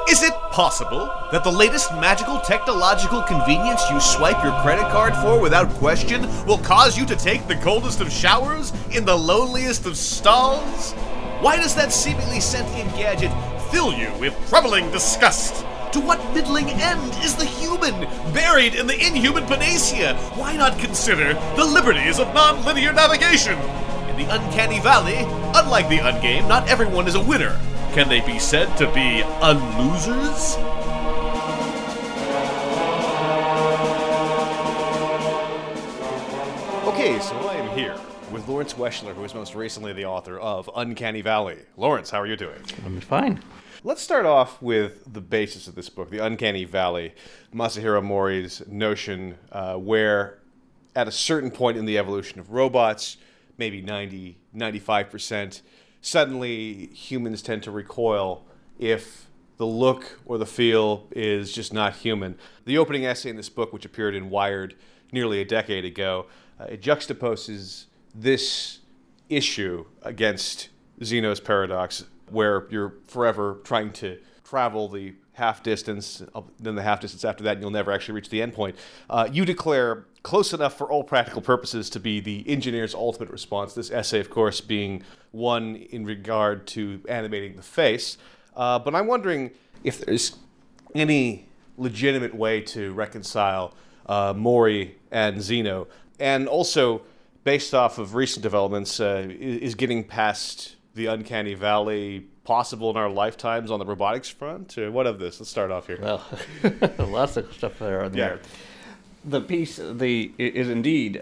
Is it possible that the latest magical technological convenience you swipe your credit card for without question will cause you to take the coldest of showers in the loneliest of stalls? Why does that seemingly sentient gadget fill you with troubling disgust? To what middling end is the human buried in the inhuman panacea? Why not consider the liberties of non-linear navigation? In the uncanny valley, unlike the ungame, not everyone is a winner. Can they be said to be unlosers? Okay, so I am here with Lawrence Weschler, who is most recently the author of Uncanny Valley. Lawrence, how are you doing? I'm fine. Let's start off with the basis of this book, the Uncanny Valley, Masahiro Mori's notion where at a certain point in the evolution of robots, maybe 90, 95%, suddenly humans tend to recoil if the look or the feel is just not human. The opening essay in this book, which appeared in Wired nearly a decade ago, it juxtaposes this issue against Zeno's paradox, where you're forever trying to travel the half distance, then the half distance after that, and you'll never actually reach the end point. You declare close enough for all practical purposes to be the engineer's ultimate response, this essay, of course, being one in regard to animating the face. But I'm wondering if there's any legitimate way to reconcile Mori and Zeno, and also, based off of recent developments, is getting past the Uncanny Valley possible in our lifetimes on the robotics front? Or what of this? Let's start off here. Well, lots of stuff there on there. The piece is indeed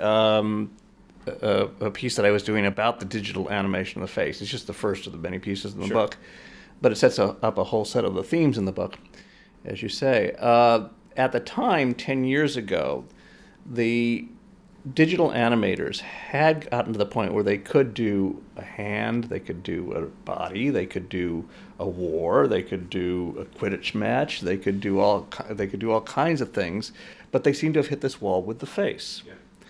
a piece that I was doing about the digital animation of the face. It's just the first of the many pieces in the book, but it sets up a whole set of the themes in the book, as you say. At the time, 10 years ago, the digital animators had gotten to the point where they could do a hand, they could do a body, they could do a war, they could do a Quidditch match, they could do all kinds of things, but they seemed to have hit this wall with the face.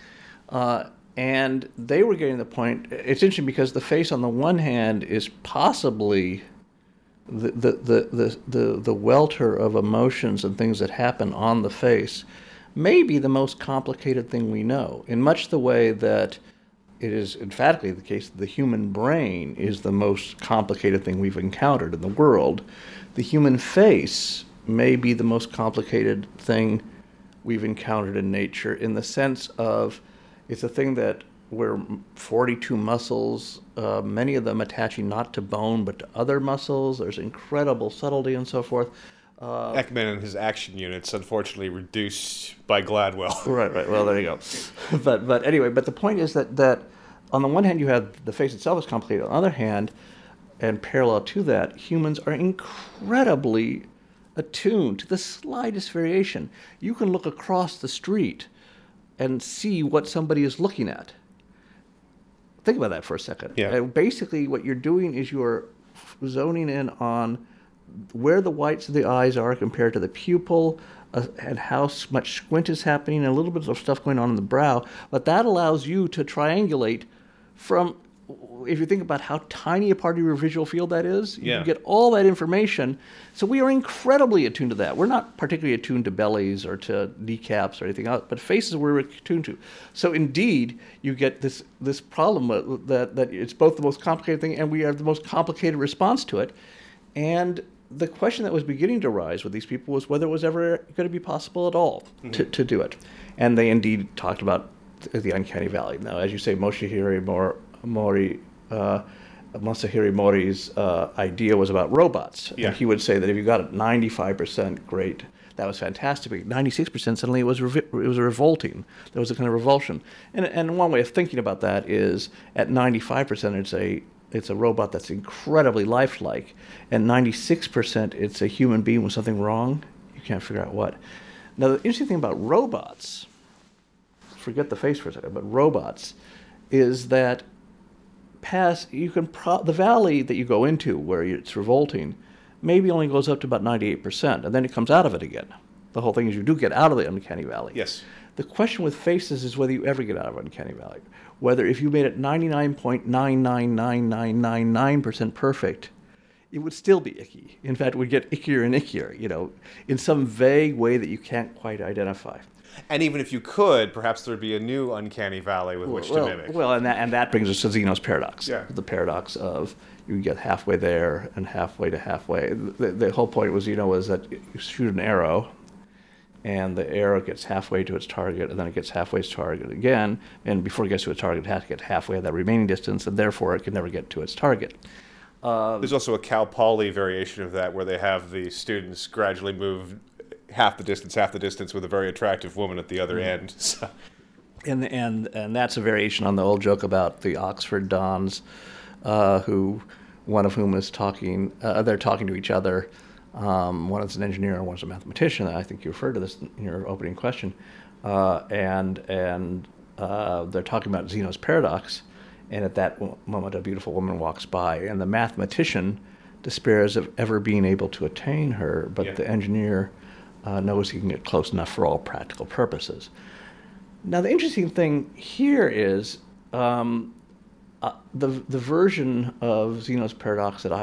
And they were getting to the point. It's interesting because the face, on the one hand, is possibly the welter of emotions and things that happen on the face, may be the most complicated thing we know, in much the way that it is emphatically the case that the human brain is the most complicated thing we've encountered in the world. The human face may be the most complicated thing we've encountered in nature, in the sense of it's a thing that we're 42 muscles, many of them attaching not to bone but to other muscles. There's incredible subtlety and so forth. Ekman and his action units, unfortunately, reduced by Gladwell. Right. Well, there you go. But anyway, but the point is that on the one hand, you have the face itself is complicated. On the other hand, and parallel to that, humans are incredibly attuned to the slightest variation. You can look across the street and see what somebody is looking at. Think about that for a second. Yeah. Basically, what you're doing is you're zoning in on where the whites of the eyes are compared to the pupil, and how much squint is happening, and a little bit of stuff going on in the brow. But that allows you to triangulate from, if you think about how tiny a part of your visual field that is, you can get all that information. So we are incredibly attuned to that. We're not particularly attuned to bellies or to kneecaps or anything else, but faces we're attuned to. So indeed, you get this problem that it's both the most complicated thing and we have the most complicated response to it. And the question that was beginning to rise with these people was whether it was ever going to be possible at all to do it. And they indeed talked about the Uncanny Valley. Now, as you say, Masahiro Mori's idea was about robots. Yeah. And he would say that if you got it 95%, great, that was fantastic. But 96%, suddenly it was revolting. There was a kind of revulsion. And one way of thinking about that is at 95%, it's a robot that's incredibly lifelike, and 96% it's a human being with something wrong. You can't figure out what. Now, the interesting thing about robots, forget the face for a second, but robots, is that the valley that you go into where it's revolting maybe only goes up to about 98%, and then it comes out of it again. The whole thing is you do get out of the Uncanny Valley. Yes. The question with faces is whether you ever get out of Uncanny Valley. Whether if you made it 99.999999% perfect, it would still be icky. In fact, it would get ickier and ickier, in some vague way that you can't quite identify. And even if you could, perhaps there'd be a new uncanny valley with which to mimic. Well, and that brings us to Zeno's paradox. Yeah. The paradox of you get halfway there and halfway to halfway. The whole point was, was that you shoot an arrow, and the arrow gets halfway to its target, and then it gets halfway to its target again, and before it gets to its target, it has to get halfway that remaining distance, and therefore it can never get to its target. There's also a Cal Poly variation of that where they have the students gradually move half the distance with a very attractive woman at the other end. So. And that's a variation on the old joke about the Oxford dons, who one of whom is talking. They're talking to each other. One is an engineer and one is a mathematician. I think you referred to this in your opening question. And they're talking about Zeno's paradox. And at that moment, a beautiful woman walks by, and the mathematician despairs of ever being able to attain her, but the engineer knows he can get close enough for all practical purposes. Now, the interesting thing here is the version of Zeno's paradox that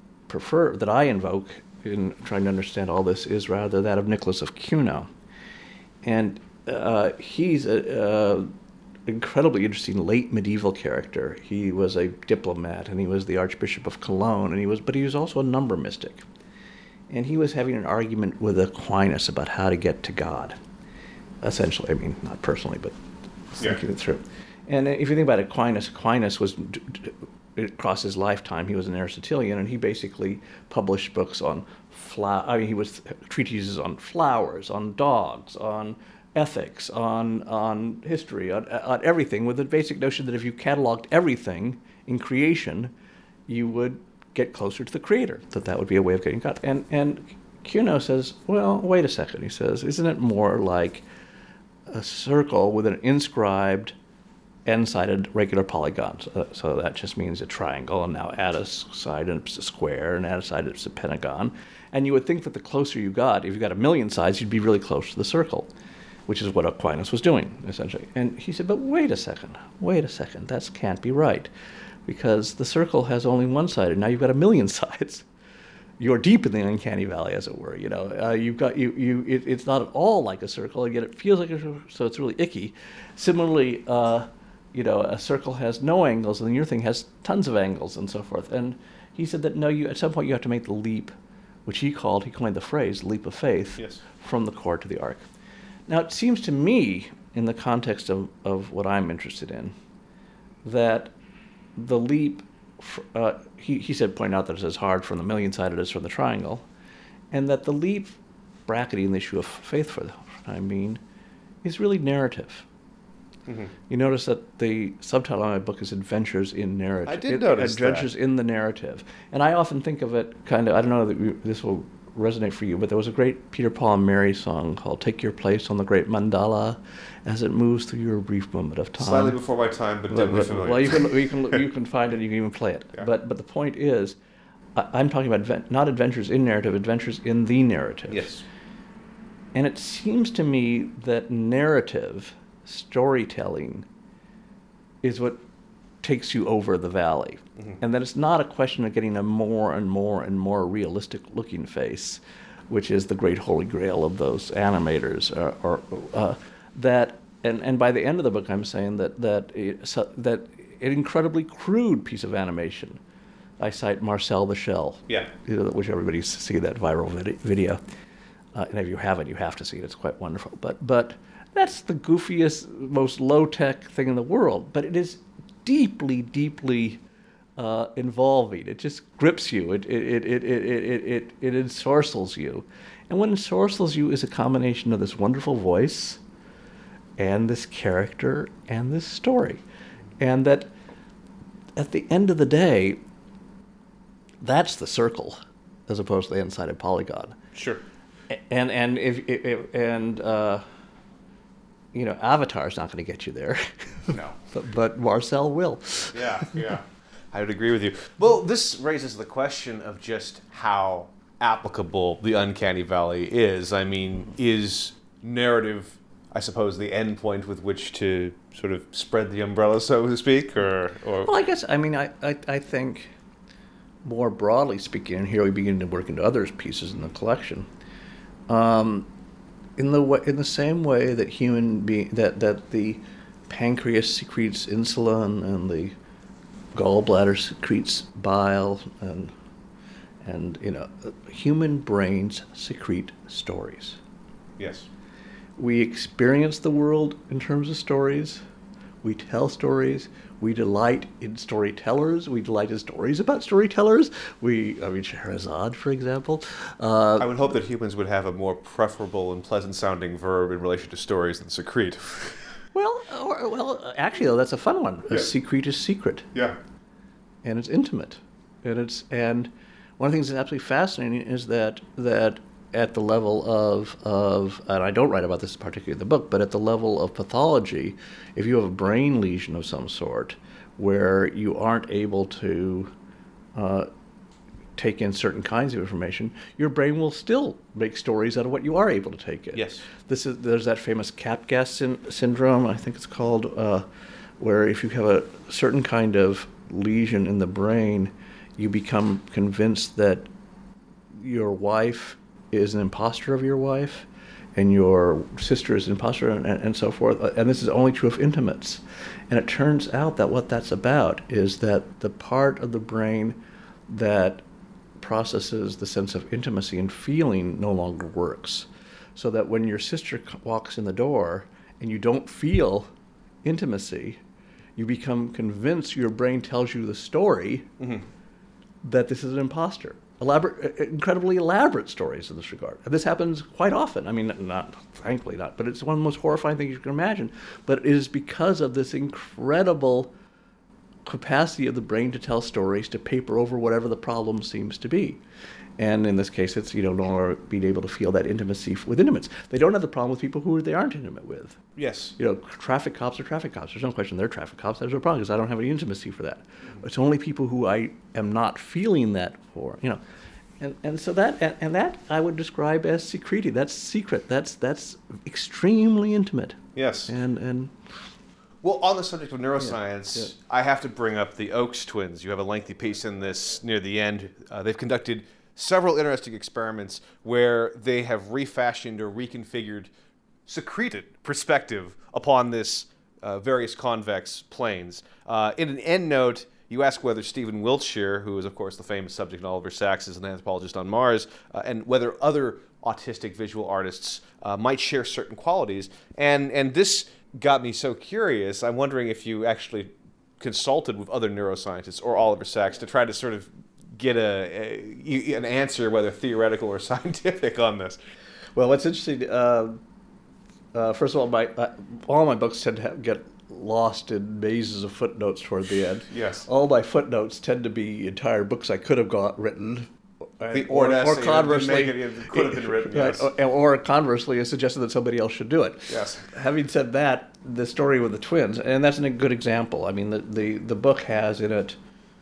I invoke in trying to understand all this is rather that of Nicholas of Cuno, and he's a incredibly interesting late medieval character. He was a diplomat, and he was the Archbishop of Cologne, but he was also a number mystic. And he was having an argument with Aquinas about how to get to God, essentially. I mean, not personally, but thinking it through. And if you think about Aquinas was, across his lifetime, he was an Aristotelian, and he basically published books on he was treatises on flowers, on dogs, on ethics, on history, on everything, with the basic notion that if you cataloged everything in creation, you would get closer to the Creator, that would be a way of getting God. And Cuno says, well, wait a second. He says, isn't it more like a circle with an inscribed n-sided regular polygon? So that just means a triangle, and now add a side and it's a square, and add a side it's a pentagon. And you would think that the closer you got, if you got a million sides, you'd be really close to the circle, which is what Aquinas was doing, essentially. And he said, but wait a second, that can't be right, because the circle has only one side, and now you've got a million sides. You're deep in the uncanny valley, as it were. It's not at all like a circle, and yet it feels like a circle, so it's really icky. Similarly, a circle has no angles, and your thing has tons of angles, and so forth. And he said that at some point you have to make the leap, which he coined the phrase leap of faith, from the core to the arc. Now, it seems to me, in the context of what I'm interested in, that the leap, he said, point out that it's as hard from the million-sided as from the triangle, and that the leap, bracketing the issue of faith for the time being, is really narrative. Mm-hmm. You notice that the subtitle of my book is Adventures in Narrative. I did notice Adventures in the Narrative. And I often think of it kind of, I don't know that this will resonate for you, but there was a great Peter, Paul, and Mary song called Take Your Place on the Great Mandala as it moves through your brief moment of time. Slightly before my time, but dimly familiar. Well, you can find it and you can even play it. Yeah. But the point is, I'm talking about not adventures in narrative, adventures in the narrative. Yes. And it seems to me that narrative, storytelling, is what takes you over the valley. Mm-hmm. And that it's not a question of getting a more and more and more realistic looking face, which is the great holy grail of those animators, and by the end of the book I'm saying that an incredibly crude piece of animation. I cite Marcel the Shell, which everybody's seen that viral video. And if you haven't, you have to see it. It's quite wonderful. But that's the goofiest, most low-tech thing in the world. But it is deeply, deeply involving. It just grips you. It ensorcels you. And what ensorcels you is a combination of this wonderful voice and this character and this story. And that at the end of the day, that's the circle as opposed to the n-sided polygon. Sure. And Avatar's not going to get you there. No. but Marcel will. Yeah. I would agree with you. Well, this raises the question of just how applicable the uncanny valley is. I mean, is narrative, I suppose, the end point with which to sort of spread the umbrella, so to speak, or? Well, I guess, I think more broadly speaking, and here we begin to work into other pieces in the collection, in the same way that that the pancreas secretes insulin and the gallbladder secretes bile, and human brains secrete stories. Yes. We experience the world in terms of stories. We tell stories. We delight in storytellers. We delight in stories about storytellers. Scheherazade, for example. I would hope that humans would have a more preferable and pleasant-sounding verb in relation to stories than secrete. Well, actually, though, that's a fun one. Yeah. A secret is secret. Yeah. And it's intimate. And one of the things that's absolutely fascinating is that at the level of and I don't write about this particularly in the book, but at the level of pathology, if you have a brain lesion of some sort where you aren't able to take in certain kinds of information, your brain will still make stories out of what you are able to take in. Yes. There's that famous Capgras syndrome, I think it's called, where if you have a certain kind of lesion in the brain, you become convinced that your wife is an imposter of your wife, and your sister is an imposter, and so forth. And this is only true of intimates. And it turns out that what that's about is that the part of the brain that processes the sense of intimacy and feeling no longer works. So that when your sister walks in the door and you don't feel intimacy, you become convinced, your brain tells you the story, that this is an imposter. Incredibly elaborate stories in this regard. And this happens quite often. I mean, thankfully not, but it's one of the most horrifying things you can imagine. But it is because of this incredible capacity of the brain to tell stories, to paper over whatever the problem seems to be. And in this case, it's, no longer being able to feel that intimacy with intimates. They don't have the problem with people who they aren't intimate with. Yes. Traffic cops are traffic cops. There's no question they're traffic cops. There's no problem because I don't have any intimacy for that. It's only people who I am not feeling that for, And so that I would describe as secreted. That's secret. That's extremely intimate. Yes. And well, on the subject of neuroscience, Yeah. I have to bring up the Oakes twins. You have a lengthy piece in this near the end. They've conducted several interesting experiments where they have refashioned or reconfigured secreted perspective upon this various convex planes. In an endnote, you ask whether Stephen Wiltshire, who is, of course, the famous subject in Oliver Sacks, is an anthropologist on Mars, and whether other autistic visual artists might share certain qualities. And this got me so curious. I'm wondering if you actually consulted with other neuroscientists or Oliver Sacks to try to sort of get an answer, whether theoretical or scientific, on this. Well, what's interesting, first of all, all my books tend to get lost in mazes of footnotes toward the end. Yes. All my footnotes tend to be entire books I could have written. Or conversely, it could have been written, yes. Or conversely, a suggestion that somebody else should do it. Yes. Having said that, the story with the twins, and that's a good example. I mean, the book has in it,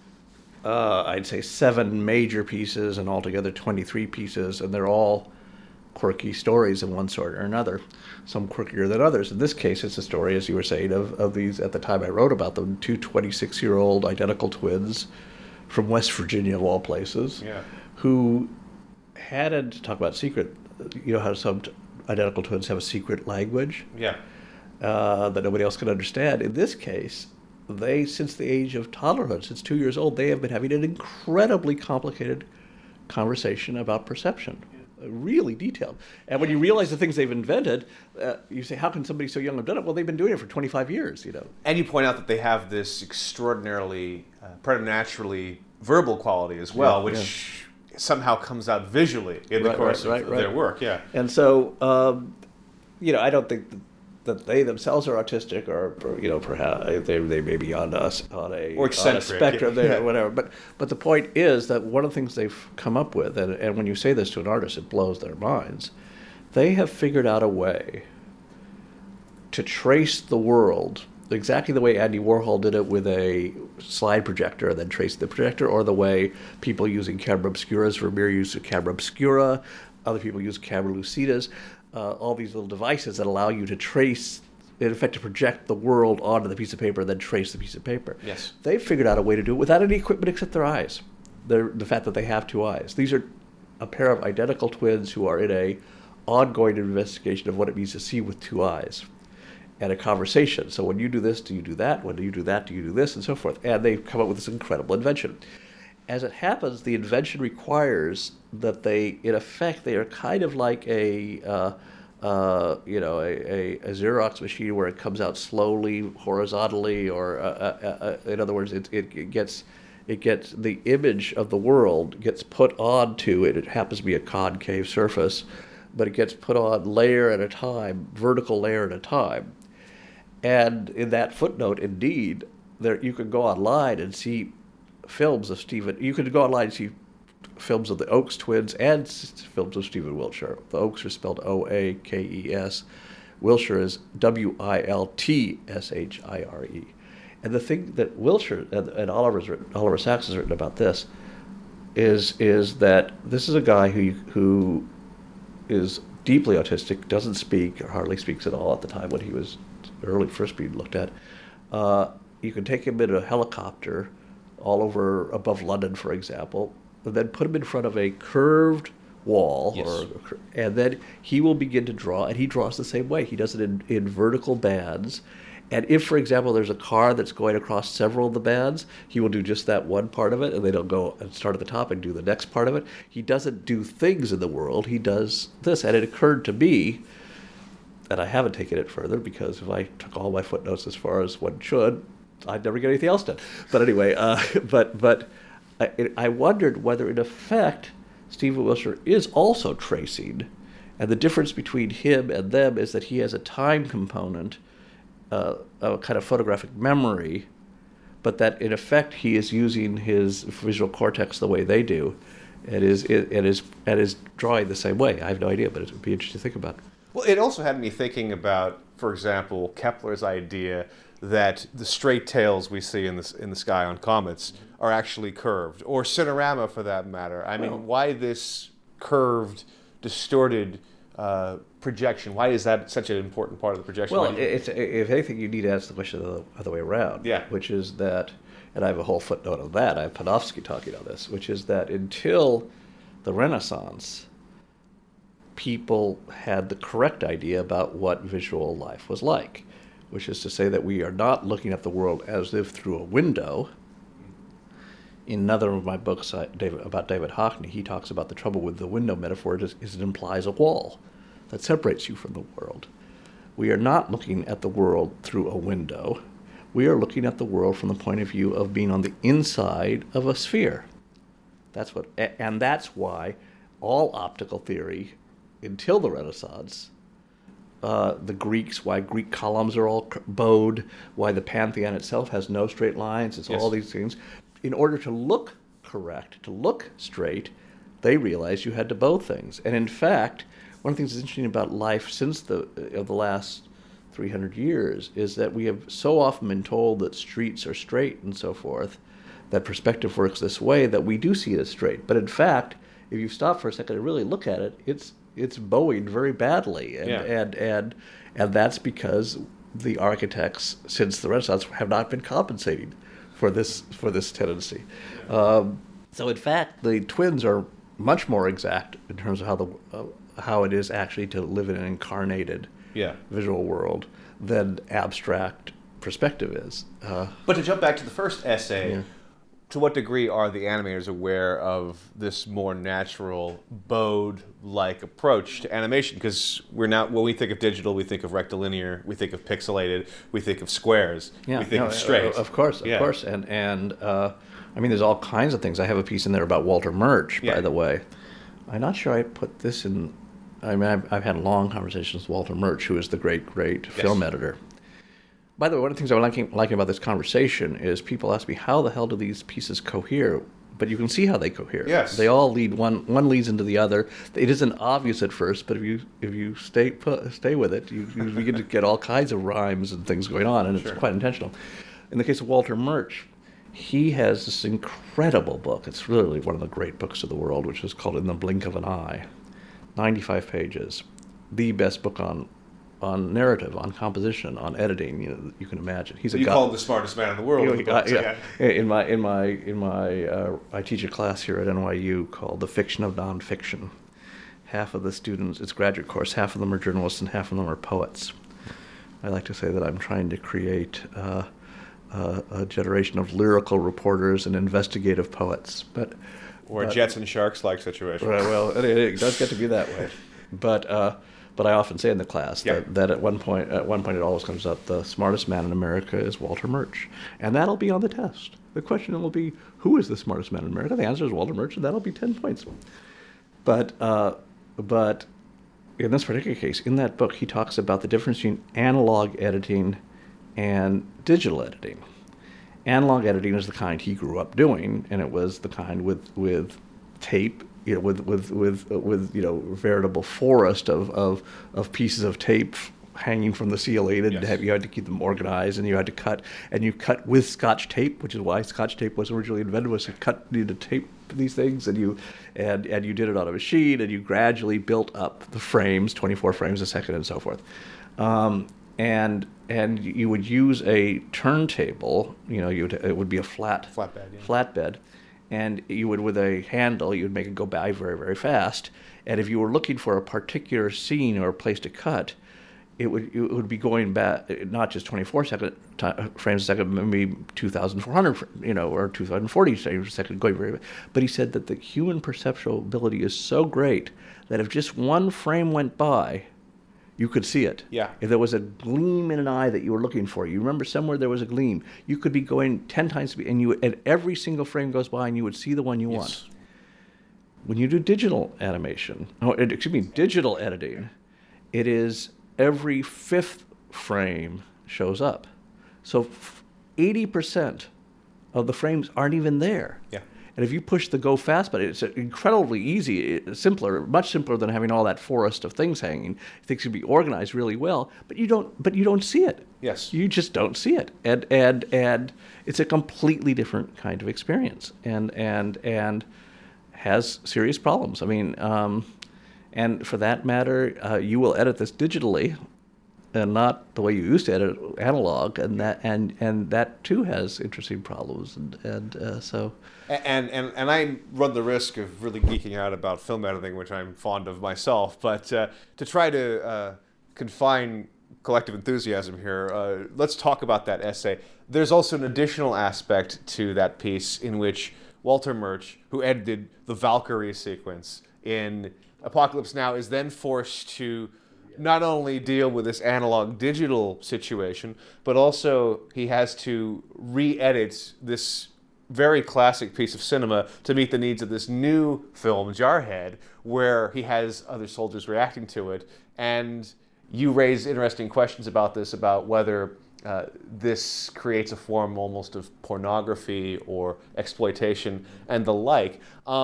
I'd say 7 major pieces and altogether 23 pieces, and they're all quirky stories of one sort or another, some quirkier than others. In this case, it's a story, as you were saying, of these, at the time I wrote about them, 2 26-year-old identical twins from West Virginia, of all places, who had to talk about secret. How some identical twins have a secret language that nobody else can understand. In this case, they, since the age of toddlerhood, since 2 years old, they have been having an incredibly complicated conversation about perception. Really detailed. And when you realize the things they've invented, you say, how can somebody so young have done it? Well, they've been doing it for 25 years, And you point out that they have this extraordinarily, preternaturally verbal quality as well, which somehow comes out visually in the course of their work. Yeah. And so, I don't think that they themselves are autistic, or perhaps they may be on a spectrum, or whatever. But the point is that one of the things they've come up with, and when you say this to an artist, it blows their minds. They have figured out a way to trace the world exactly the way Andy Warhol did it with a slide projector, and then trace the projector, or the way people using camera obscuras, Vermeer used a camera obscura, other people use camera lucidas. All these little devices that allow you to trace, in effect, to project the world onto the piece of paper, then trace the piece of paper. Yes. They've figured out a way to do it without any equipment except their eyes. the fact that they have two eyes. These are a pair of identical twins who are in a ongoing investigation of what it means to see with two eyes, and a conversation. So when you do this, do you do that? When you do that, do you do this? And so forth. And they've come up with this incredible invention. As it happens, the invention requires that they, in effect, they are kind of like a Xerox machine where it comes out slowly, horizontally, or in other words, it gets the image of the world gets put onto it. It happens to be a concave surface, but it gets put on layer at a time, vertical layer at a time. And in that footnote, indeed, there you can go online and see films of Stephen. You can go online and see films of the Oakes twins and films of Stephen Wiltshire. The Oakes are spelled Oakes. Wilshire is Wiltshire. And the thing that Wilshire and Oliver Sacks has written about this is that this is a guy who is deeply autistic, doesn't speak or hardly speaks at all at the time when he was first being looked at. You can take him in a helicopter all over above London, for example, and then put him in front of a curved wall, yes. And then he will begin to draw, and he draws the same way. He does it in vertical bands. And if, for example, there's a car that's going across several of the bands, he will do just that one part of it, and then he'll go and start at the top and do the next part of it. He doesn't do things in the world. He does this. And it occurred to me, and I haven't taken it further, because if I took all my footnotes as far as one should, I'd never get anything else done. But anyway, I wondered whether, in effect, Stephen Wilshire is also tracing, and the difference between him and them is that he has a time component, a kind of photographic memory, but that in effect he is using his visual cortex the way they do, and is drawing the same way. I have no idea, but it would be interesting to think about. Well, it also had me thinking about, for example, Kepler's idea that the straight tails we see in the sky on comets are actually curved, or Cinerama for that matter. I mean, why this curved, distorted projection? Why is that such an important part of the projection? Well, if anything, you need to ask the question the other way around. Yeah. Which is that, and I have a whole footnote on that. I have Panofsky talking on this, which is that until the Renaissance, people had the correct idea about what visual life was like, which is to say that we are not looking at the world as if through a window. In another of my books about David Hockney, he talks about the trouble with the window metaphor is it implies a wall that separates you from the world. We are not looking at the world through a window. We are looking at the world from the point of view of being on the inside of a sphere. That's why all optical theory, until the Renaissance, the Greeks, why Greek columns are all bowed, why the Pantheon itself has no straight lines, it's all these things. In order to look correct, to look straight, they realized you had to bow things. And in fact, one of the things that's interesting about life since the last 300 years is that we have so often been told that streets are straight and so forth, that perspective works this way, that we do see it as straight. But in fact, if you stop for a second and really look at it, it's bowing very badly, and that's because the architects since the Renaissance have not been compensating for this tendency. So in fact, the twins are much more exact in terms of how it is actually to live in an incarnated visual world than abstract perspective is. But to jump back to the first essay. To what degree are the animators aware of this more natural, bowed-like approach to animation? Because when we think of digital, we think of rectilinear, we think of pixelated, we think of squares, we think of straight. Of course. And I mean, there's all kinds of things. I have a piece in there about Walter Murch, by the way. I'm not sure I put this in. I mean, I've had long conversations with Walter Murch, who is the great film editor. By the way, one of the things I like about this conversation is people ask me, how the hell do these pieces cohere? But you can see how they cohere. Yes. They all lead, one leads into the other. It isn't obvious at first, but if you stay with it, you begin to get all kinds of rhymes and things going on, and it's quite intentional. In the case of Walter Murch, he has this incredible book. It's really one of the great books of the world, which is called In the Blink of an Eye. 95 pages. The best book on on narrative, on composition, on editing. You can imagine. He's a You guy. call him the smartest man in the world. In the books, Yeah. I teach a class here at NYU called The Fiction of Nonfiction. Half of the students, it's a graduate course, half of them are journalists and half of them are poets. I like to say that I'm trying to create a generation of lyrical reporters and investigative poets. Or a Jets and Sharks like situation. Well, it does get to be that way. But I often say in the class that at one point it always comes up, the smartest man in America is Walter Murch. And that'll be on the test. The question will be, who is the smartest man in America? The answer is Walter Murch, and that'll be 10 points. But in this particular case, in that book, he talks about the difference between analog editing and digital editing. Analog editing is the kind he grew up doing, and it was the kind with tape, with veritable forest of pieces of tape hanging from the ceiling, and you had to keep them organized, and you had to cut, and you cut with Scotch tape, which is why Scotch tape was originally invented, was to tape these things, and you did it on a machine, and you gradually built up the frames, 24 frames a second, and so forth. And you would use a turntable, it would be a flatbed, and you would, with a handle, you would make it go by very, very fast. And if you were looking for a particular scene or a place to cut, it would be going back, not just 24 frames a second, maybe 2,400, or 2,040 frames a second, going very. But he said that the human perceptual ability is so great that if just one frame went by, you could see it. Yeah. If there was a gleam in an eye that you were looking for, you remember somewhere there was a gleam, you could be going 10 times speed, and every single frame goes by, and you would see the one you want. When you do digital digital editing, it is every fifth frame shows up. So 80% of the frames aren't even there. Yeah. And if you push the go fast button, it's incredibly easy, much simpler than having all that forest of things hanging. Things can be organized really well, but you don't see it. Yes. You just don't see it. And it's a completely different kind of experience and has serious problems. I mean, and for that matter, you will edit this digitally, and not the way you used to edit analog, and that too has interesting problems, so. And I run the risk of really geeking out about film editing, which I'm fond of myself. But to try to confine collective enthusiasm here, let's talk about that essay. There's also an additional aspect to that piece in which Walter Murch, who edited the Valkyrie sequence in Apocalypse Now, is then forced to not only deal with this analog digital situation, but also he has to re-edit this very classic piece of cinema to meet the needs of this new film, Jarhead, where he has other soldiers reacting to it. And you raise interesting questions about this, about whether this creates a form almost of pornography or exploitation and the like.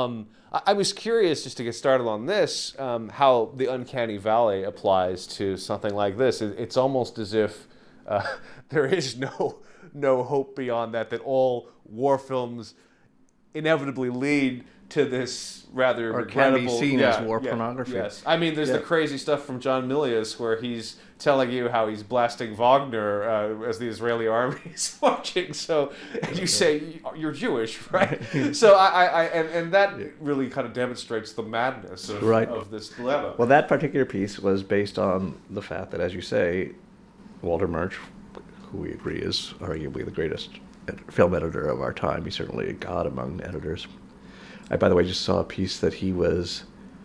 I was curious, just to get started on this, how the uncanny valley applies to something like this. It's almost as if there is no hope beyond that all war films inevitably lead to this rather or can be seen as war yeah, pornography. Yes, I mean, there's the crazy stuff from John Milius where he's telling you how he's blasting Wagner as the Israeli army is marching. So you say you're Jewish, right? So and that really kind of demonstrates the madness of this dilemma. Well, that particular piece was based on the fact that, as you say, Walter Murch, who we agree is arguably the greatest film editor of our time, he's certainly a god among editors. I, by the way, just saw a piece that he was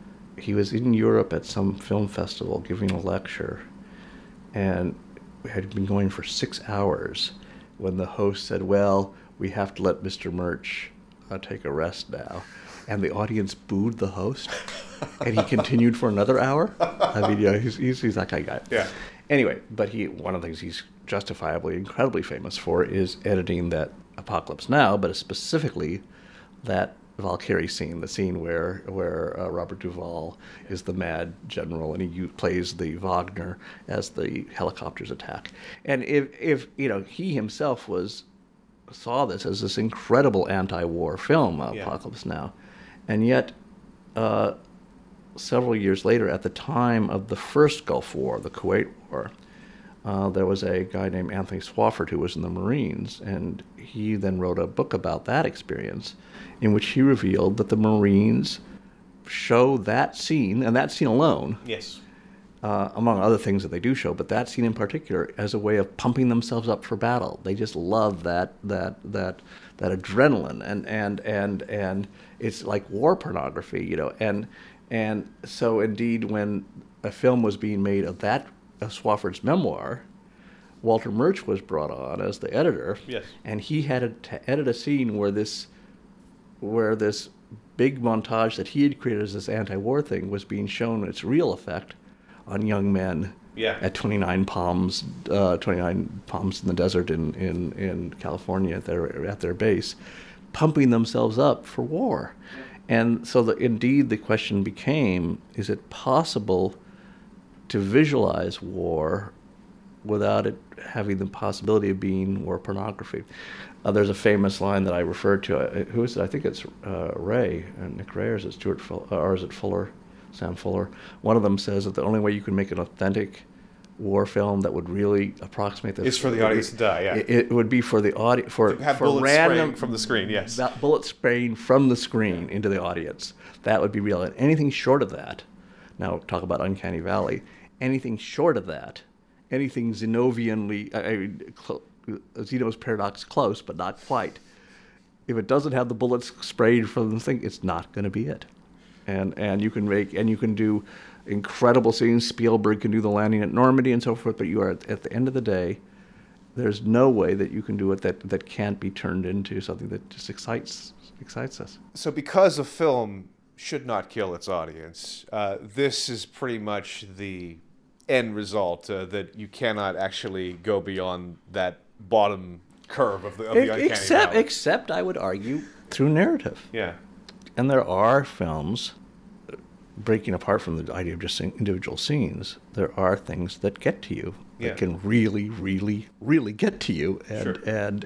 in Europe at some film festival giving a lecture, and had been going for 6 hours when the host said, "Well, we have to let Mr. Murch take a rest now," and the audience booed the host, and he continued for another hour. I mean, he's that kind of guy. Yeah. Anyway, but one of the things he's justifiably incredibly famous for is editing that Apocalypse Now, but specifically that Valkyrie scene, the scene where Robert Duvall is the mad general and he plays the Wagner as the helicopters attack. And if he himself saw this as this incredible anti-war film, Apocalypse Now, and yet several years later, at the time of the first Gulf War, the Kuwait War, there was a guy named Anthony Swofford who was in the Marines, and he then wrote a book about that experience in which he revealed that the Marines show that scene, and that scene alone, Yes. among other things that they do show, but that scene in particular, as a way of pumping themselves up for battle. They just love that adrenaline, and it's like war pornography, you know. And so indeed, when a film was being made of that, of Swofford's memoir, Walter Murch was brought on as the editor. Yes. And he had to edit a scene where this big montage that he had created as this anti-war thing was being shown its real effect on young men at 29 Palms in the desert in California at their base, pumping themselves up for war. And so indeed the question became, is it possible to visualize war without it having the possibility of being war pornography? There's a famous line that I referred to. Who is it? I think it's Ray, Nick Ray, or is it Stuart Fuller, or is it Fuller, Sam Fuller? One of them says that the only way you can make an authentic war film that would really approximate this is for the audience to die. Yeah, it would be for the audience, for bullets random spraying from the screen. Yes, bullets spraying from the screen into the audience. That would be real. And anything short of that, now talk about Uncanny Valley. Anything short of that, anything Zenovianly, Zeno's paradox close, but not quite. If it doesn't have the bullets sprayed from the thing, it's not going to be it. And you can do incredible scenes. Spielberg can do the landing at Normandy and so forth, but you are at the end of the day, there's no way that you can do it that can't be turned into something that just excites us. So because a film should not kill its audience, this is pretty much the end result, that you cannot actually go beyond that bottom curve of the Uncanny Valley. Except, I would argue, through narrative. Yeah. And there are films, breaking apart from the idea of just individual scenes, there are things that get to you, that can really, really, really get to you, and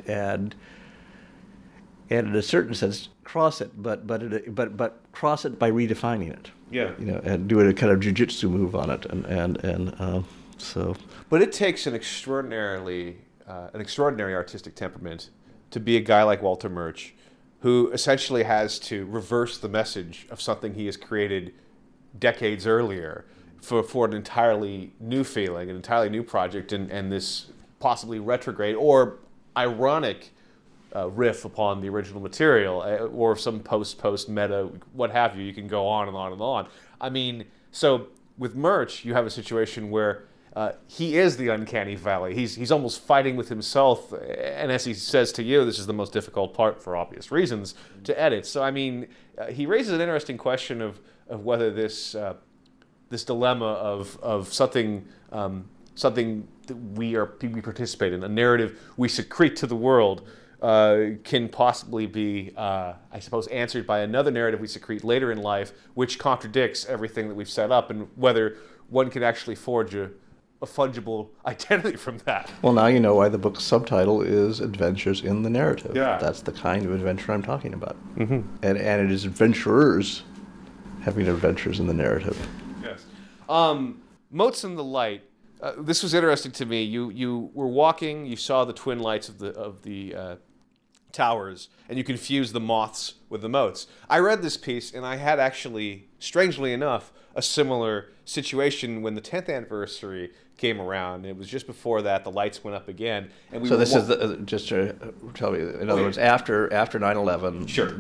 in a certain sense cross it, but cross it by redefining it. Yeah. You know, and doing a kind of jiu-jitsu move on it, and so. But it takes an extraordinary artistic temperament to be a guy like Walter Murch, who essentially has to reverse the message of something he has created decades earlier for an entirely new feeling, an entirely new project, and this possibly retrograde or ironic riff upon the original material, or some post meta, what have you. You can go on and on and on. I mean, so with Murch, you have a situation where he is the Uncanny Valley. He's almost fighting with himself, and as he says to you, this is the most difficult part for obvious reasons to edit. So I mean, he raises an interesting question of whether this dilemma of something that we participate in, a narrative we secrete to the world, can possibly be, I suppose, answered by another narrative we secrete later in life, which contradicts everything that we've set up, and whether one can actually forge a fungible identity from that. Well, now you know why the book's subtitle is Adventures in the Narrative. Yeah. That's the kind of adventure I'm talking about. Mm-hmm. And it is adventurers having adventures in the narrative. Yes. Motes in the Light. This was interesting to me. You were walking, you saw the twin lights of the towers, and you confused the moths with the motes. I read this piece, and I had actually, strangely enough, a similar situation when the 10th anniversary came around. It was just before that the lights went up again, and so this is just to tell you. In other words, after 9/11, sure.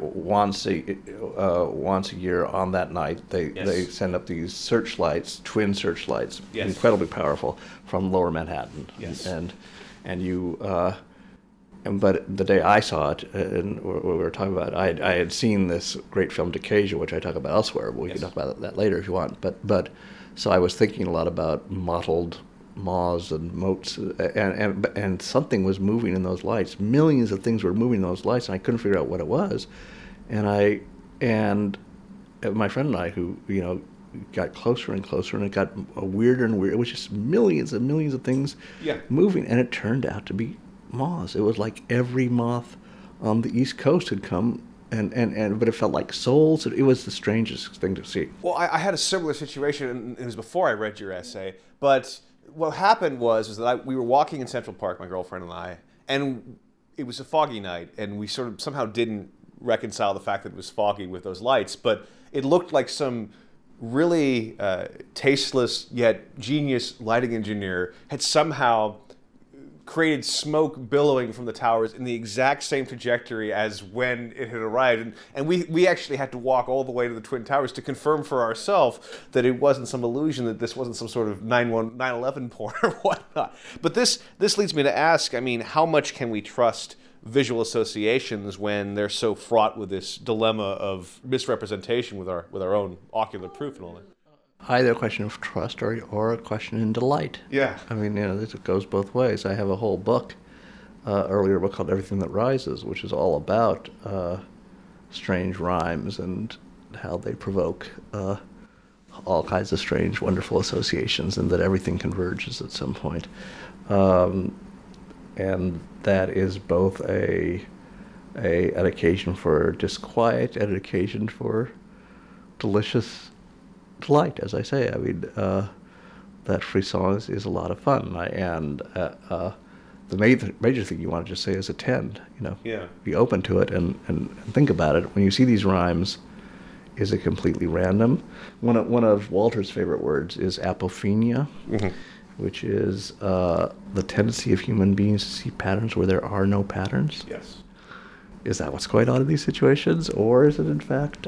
Once a year on that night, they send up these searchlights, twin searchlights, incredibly powerful, from Lower Manhattan. Yes. And you. But the day I saw it, and what we were talking about, I had seen this great film Decasia, which I talk about elsewhere. But we can talk about that later if you want. But so I was thinking a lot about mottled moths and motes, and something was moving in those lights. Millions of things were moving in those lights, and I couldn't figure out what it was. And my friend and I, who got closer and closer, and it got weirder and weirder. It was just millions and millions of things moving, and it turned out to be moths. It was like every moth on the East Coast had come but it felt like souls. It was the strangest thing to see. Well, I had a similar situation, and it was before I read your essay. But what happened was that we were walking in Central Park, my girlfriend and I, and it was a foggy night, and we sort of somehow didn't reconcile the fact that it was foggy with those lights. But it looked like some really tasteless yet genius lighting engineer had somehow created smoke billowing from the towers in the exact same trajectory as when it had arrived. And we actually had to walk all the way to the Twin Towers to confirm for ourselves that it wasn't some illusion, that this wasn't some sort of 9/11 porn or whatnot. But this leads me to ask, I mean, how much can we trust visual associations when they're so fraught with this dilemma of misrepresentation with our own ocular proof and all that? Either a question of trust or a question in delight. Yeah. I mean, it goes both ways. I have a whole book, earlier book called Everything That Rises, which is all about strange rhymes and how they provoke all kinds of strange, wonderful associations, and that everything converges at some point. And that is both an occasion for disquiet and an occasion for delicious delight, as I say. I mean, that frisson is a lot of fun. The major thing you want to just say is attend. Yeah. Be open to it and think about it. When you see these rhymes, is it completely random? One of Walter's favorite words is apophenia, which is the tendency of human beings to see patterns where there are no patterns. Yes. Is that what's going on in these situations, or is it in fact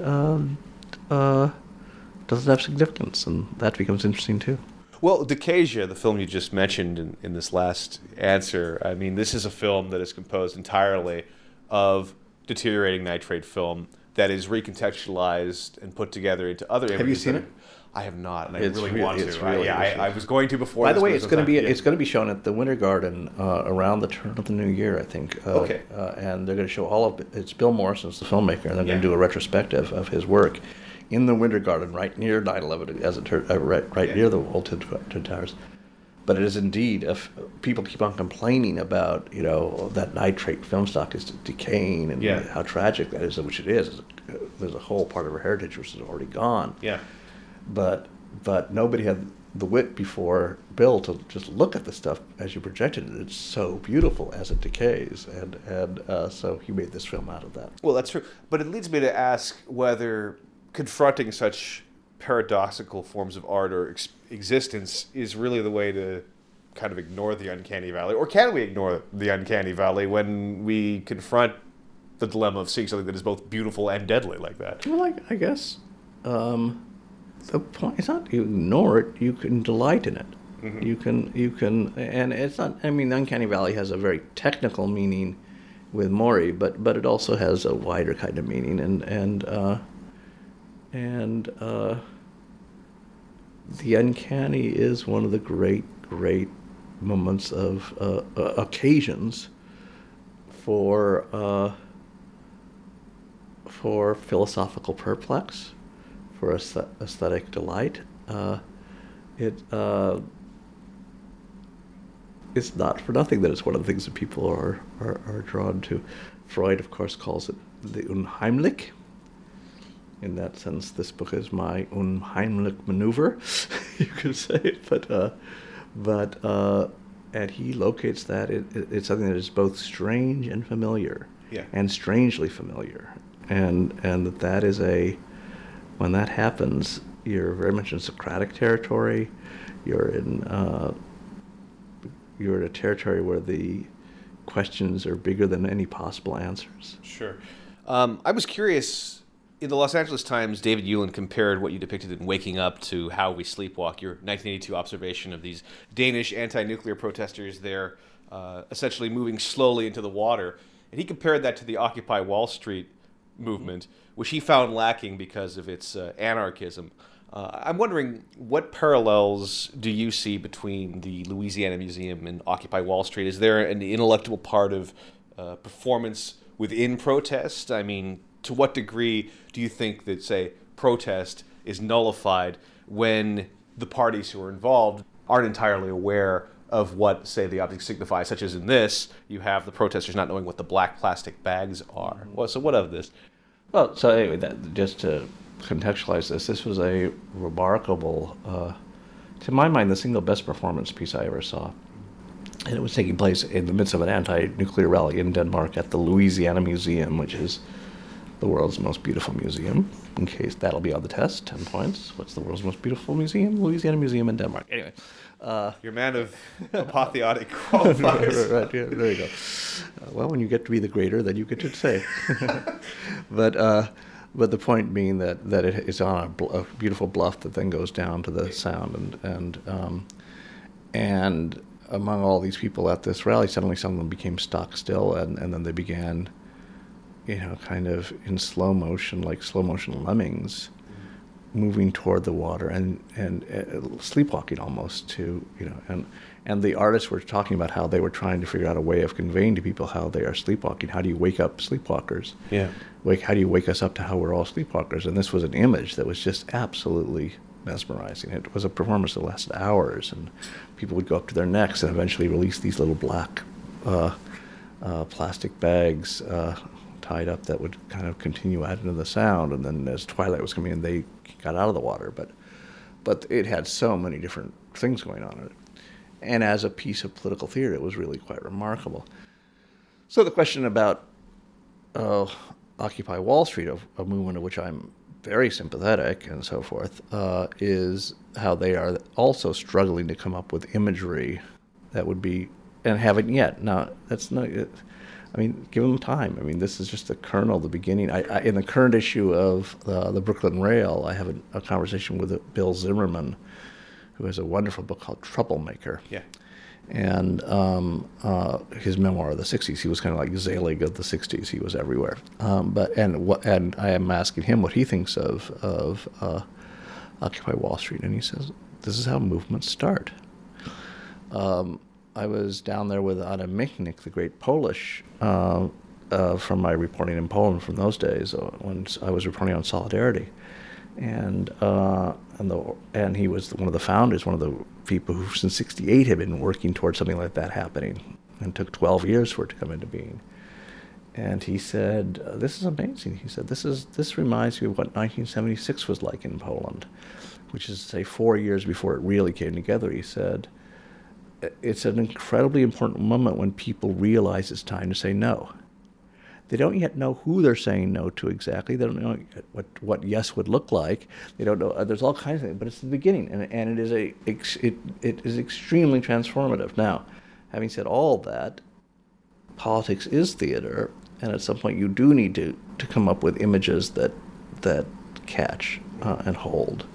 doesn't have significance, and that becomes interesting too. Well, Decasia, the film you just mentioned in this last answer, I mean, this is a film that is composed entirely of deteriorating nitrate film that is recontextualized and put together into other images. Have you seen it? I have not, and I It's really want it's to. really I was going to before. By the this, way, but it's going to be yeah. it's going to be shown at the Winter Garden around the turn of the new year, I think. Okay. And they're going to show all of it. It's Bill Morrison's the filmmaker, and they're going to do a retrospective of his work in the Winter Garden, right near 9/11, as it turned, right near the World Twin Towers. But it is indeed, if people keep on complaining about, that nitrate film stock is decaying and how tragic that is, which it is. There's a whole part of our heritage which is already gone. Yeah. But nobody had the wit before Bill to just look at the stuff as you projected it. It's so beautiful as it decays, and so he made this film out of that. Well, that's true. But it leads me to ask whether confronting such paradoxical forms of art or existence is really the way to kind of ignore the uncanny valley, or can we ignore the uncanny valley when we confront the dilemma of seeing something that is both beautiful and deadly like that? Well, I guess the point is not you ignore it; you can delight in it. Mm-hmm. You can, and it's not. I mean, the uncanny valley has a very technical meaning with Maury, but it also has a wider kind of meaning, and the uncanny is one of the great moments of occasions for philosophical perplex, for aesthetic delight. It's not for nothing that it's one of the things that people are drawn to. Freud, of course, calls it the unheimlich. In that sense, this book is my unheimlich maneuver, you could say. But and he locates that it's something that is both strange and familiar, and strangely familiar, and that is when that happens, you're very much in Socratic territory. You're in a territory where the questions are bigger than any possible answers. Sure. I was curious. In the Los Angeles Times, David Ulin compared what you depicted in Waking Up to How We Sleepwalk, your 1982 observation of these Danish anti-nuclear protesters there essentially moving slowly into the water. And he compared that to the Occupy Wall Street movement, which he found lacking because of its anarchism. I'm wondering, what parallels do you see between the Louisiana Museum and Occupy Wall Street? Is there an ineluctable part of performance within protest? I mean, to what degree do you think that, say, protest is nullified when the parties who are involved aren't entirely aware of what, say, the objects signify, such as in this, you have the protesters not knowing what the black plastic bags are? Well, so what of this? Well, so anyway, just to contextualize this, this was a remarkable, to my mind, the single best performance piece I ever saw. And it was taking place in the midst of an anti-nuclear rally in Denmark at the Louisiana Museum, which is the world's most beautiful museum. In case that'll be on the test, 10 points. What's the world's most beautiful museum? Louisiana Museum in Denmark. Anyway. You're a man of apotheotic qualifiers. Right, yeah, there you go. Well, when you get to be the greater, then you get to say. But the point being that it's on a beautiful bluff that then goes down to the sound, and among all these people at this rally, suddenly some of them became stock still, and then they began, kind of in slow motion, like slow motion lemmings, moving toward the water and sleepwalking almost to, and the artists were talking about how they were trying to figure out a way of conveying to people how they are sleepwalking. How do you wake up sleepwalkers? Yeah. How do you wake us up to how we're all sleepwalkers? And this was an image that was just absolutely mesmerizing. It was a performance that lasted hours, and people would go up to their necks and eventually release these little black plastic bags tied up that would kind of continue out into the sound. And then as twilight was coming in, they got out of the water. But it had so many different things going on in it. And as a piece of political theater, it was really quite remarkable. So the question about Occupy Wall Street, a movement of which I'm very sympathetic and so forth, is how they are also struggling to come up with imagery that would be, and haven't yet. Now, that's not, I mean, give them time. I mean, this is just the kernel, the beginning. In the current issue of the Brooklyn Rail, I have a conversation with Bill Zimmerman, who has a wonderful book called Troublemaker. Yeah. And his memoir of the 60s, he was kind of like Zelig of the 60s. He was everywhere. And I am asking him what he thinks of Occupy Wall Street, and he says, this is how movements start. I was down there with Adam Michnik, the great Polish, from my reporting in Poland from those days, when I was reporting on Solidarity. And he was one of the founders, one of the people who since '68 had been working towards something like that happening, and took 12 years for it to come into being. And he said, "This is amazing." He said, "This reminds me of what 1976 was like in Poland, which is, say, 4 years before it really came together." He said, "It's an incredibly important moment when people realize it's time to say no. They don't yet know who they're saying no to exactly. They don't know what yes would look like. They don't know. There's all kinds of things, but it's the beginning, and it is extremely transformative." Now, having said all that, politics is theater, and at some point you do need to come up with images that catch and hold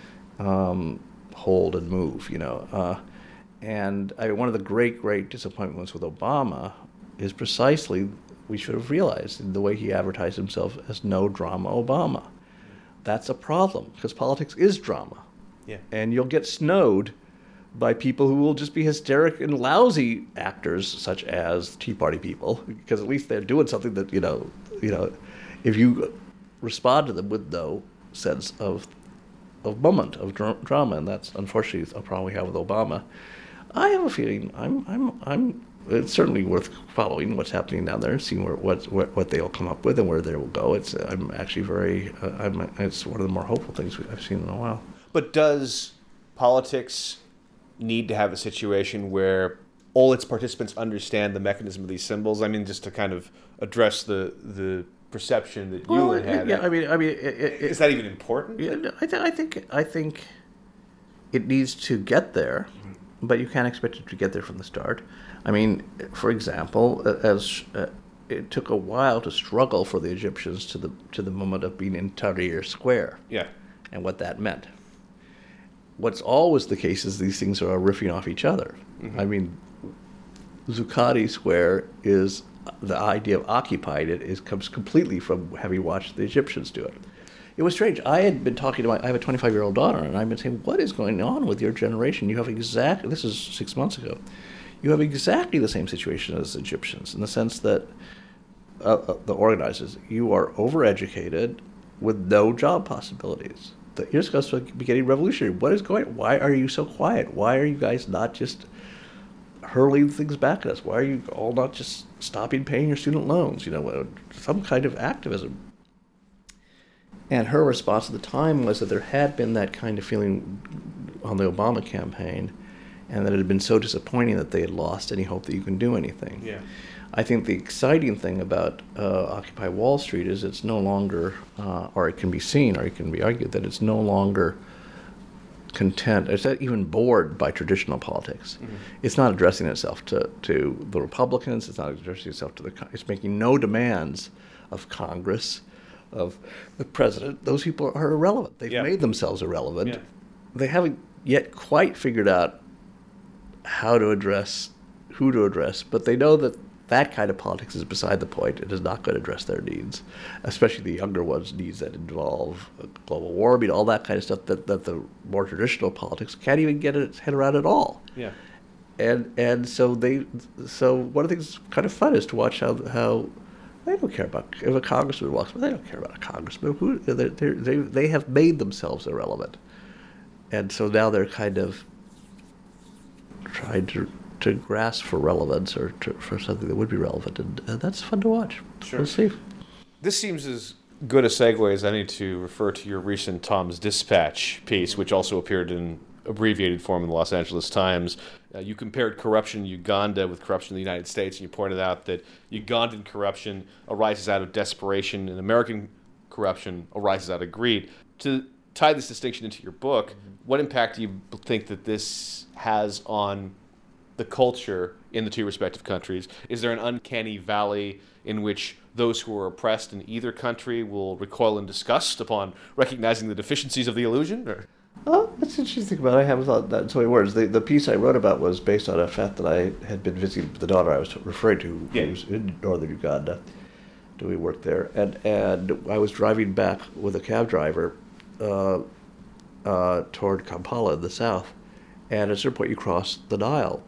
and move. And one of the great disappointments with Obama is precisely, we should have realized, the way he advertised himself as no drama Obama. That's a problem, because politics is drama. Yeah. And you'll get snowed by people who will just be hysteric and lousy actors, such as Tea Party people, because at least they're doing something that, if you respond to them with no sense of moment, of drama, and that's unfortunately a problem we have with Obama. I have a feeling it's certainly worth following what's happening down there and seeing what they'll come up with and where they will go. I'm actually it's one of the more hopeful things I've seen in a while. But does politics need to have a situation where all its participants understand the mechanism of these symbols? I mean, just to kind of address the perception that you had. Yeah, is that even important? Yeah, I think it needs to get there, but you can't expect it to get there from the start. I mean, for example, it took a while to struggle for the Egyptians to the moment of being in Tahrir Square. Yeah. And what that meant. What's always the case is these things are riffing off each other. Mm-hmm. I mean, Zuccotti Square is the idea of occupied. Comes completely from having watched the Egyptians do it. It was strange. I had been talking to I have a 25-year-old daughter, and I've been saying, what is going on with your generation? You have this is 6 months ago, you have exactly the same situation as the Egyptians, in the sense that the organizers, you are overeducated with no job possibilities. You're supposed to be getting revolutionary. What is going on? Why are you so quiet? Why are you guys not just hurling things back at us? Why are you all not just stopping paying your student loans? Some kind of activism. And her response at the time was that there had been that kind of feeling on the Obama campaign, and that it had been so disappointing that they had lost any hope that you can do anything. Yeah. I think the exciting thing about Occupy Wall Street is it's no longer, or it can be seen, or it can be argued that it's no longer content, it's not even bored by traditional politics. Mm-hmm. It's not addressing itself to the Republicans, it's not addressing itself to it's making no demands of Congress, of the president. Those people are irrelevant. They've made themselves irrelevant. Yeah. They haven't yet quite figured out who to address, but they know that that kind of politics is beside the point. It is not going to address their needs, especially the younger ones' needs that involve global warming, all that kind of stuff that the more traditional politics can't even get its head around at all. Yeah. And so one of the things that's kind of fun is to watch how they don't care about, if a congressman walks by, they don't care about a congressman. They have made themselves irrelevant. And so now they're kind of trying to grasp for relevance or for something that would be relevant, and that's fun to watch. Sure. We'll see. This seems as good a segue as any to refer to your recent Tom's Dispatch piece, which also appeared in abbreviated form in the Los Angeles Times. You compared corruption in Uganda with corruption in the United States, and you pointed out that Ugandan corruption arises out of desperation and American corruption arises out of greed. To tie this distinction into your book, what impact do you think that this has on the culture in the two respective countries? Is there an uncanny valley in which those who are oppressed in either country will recoil in disgust upon recognizing the deficiencies of the illusion? Or? Oh, that's interesting about it. I haven't thought that in so many words. The piece I wrote about was based on a fact that I had been visiting the daughter I was referring to, who was in northern Uganda, doing work there. And I was driving back with a cab driver toward Kampala in the south. And at a certain point, you cross the Nile.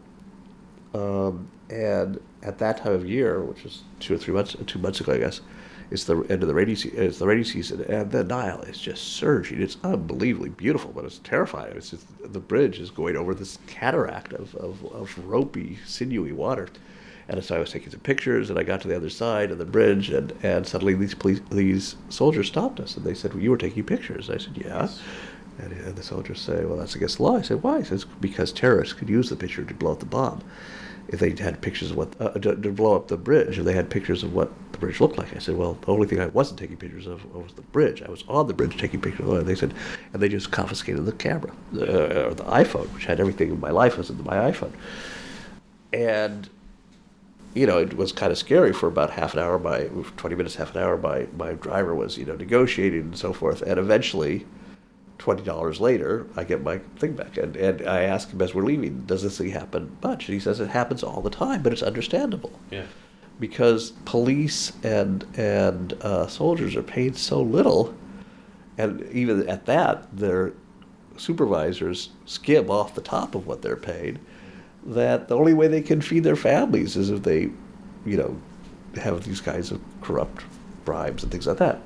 And at that time of year, which is 2 months ago, I guess, it's the end of the rainy season, and the Nile is just surging. It's unbelievably beautiful, but it's terrifying. It's just, the bridge is going over this cataract of ropey, sinewy water. And so I was taking some pictures, and I got to the other side of the bridge, and suddenly these soldiers stopped us, and they said, "Well, you were taking pictures." I said, "Yeah." And the soldiers say, "Well, that's against the law." I said, "Why?" He says, "Because terrorists could use the picture to blow up the bomb. If they had pictures of what to blow up the bridge, if they had pictures of what the bridge looked like." I said, "Well, the only thing I wasn't taking pictures of was the bridge. I was on the bridge taking pictures of it." They said, and they just confiscated the camera, or the iPhone, which had everything in my life was in my iPhone. And it was kind of scary for about half an hour. 20 minutes, half an hour. My driver was negotiating and so forth, and eventually, $20 later, I get my thing back, and I ask him as we're leaving, "Does this thing happen much?" And he says it happens all the time, but it's understandable. Yeah. Because police and soldiers are paid so little, and even at that, their supervisors skim off the top of what they're paid, that the only way they can feed their families is if they, have these kinds of corrupt bribes and things like that.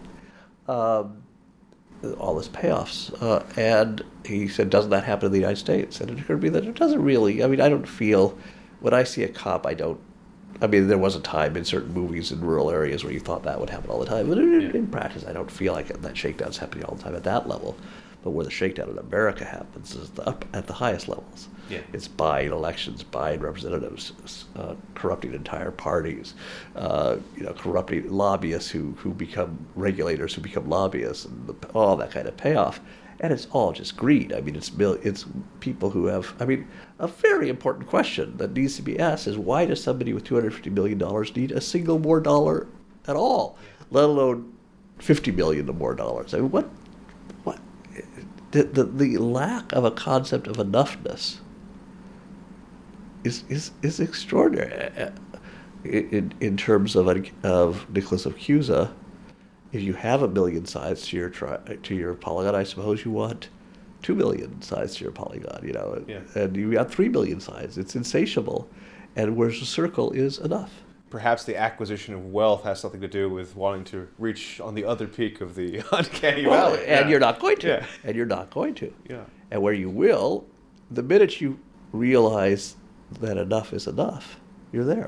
All this payoffs. And he said, "Doesn't that happen in the United States?" And it occurred to me that it doesn't really. I mean, I don't feel, when I see a cop, there was a time in certain movies in rural areas where you thought that would happen all the time. But in practice, I don't feel like that shakedown's happening all the time at that level. But where the shakedown in America happens is up at the highest levels. Yeah. It's buying elections, buying representatives, corrupting entire parties, corrupting lobbyists who become regulators, who become lobbyists, and all that kind of payoff. And it's all just greed. I mean, it's people who have. I mean, a very important question that needs to be asked is, why does somebody with $250 million need a single more dollar at all, let alone $50 million or more dollars? I mean, what? The lack of a concept of enoughness is extraordinary. In terms of Nicholas of Cusa, if you have 1 million sides to your polygon, I suppose you want 2 million sides to your polygon. And you got 3 million sides. It's insatiable, and whereas the circle is enough. Perhaps the acquisition of wealth has something to do with wanting to reach on the other peak of the uncanny valley. And you're not going to. Yeah. And you're not going to. Yeah. And where you will, the minute you realize that enough is enough, you're there.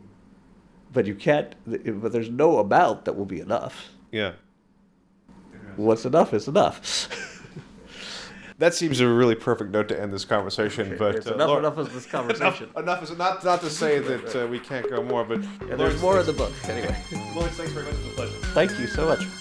But you can't. But there's no amount that will be enough. Yeah. what's enough is enough. That seems a really perfect note to end this conversation. But It's enough of this conversation. enough is not to say that we can't go more, but And there's more in the book. Anyway, Lawrence, thanks very much. It was a pleasure. thank you so much.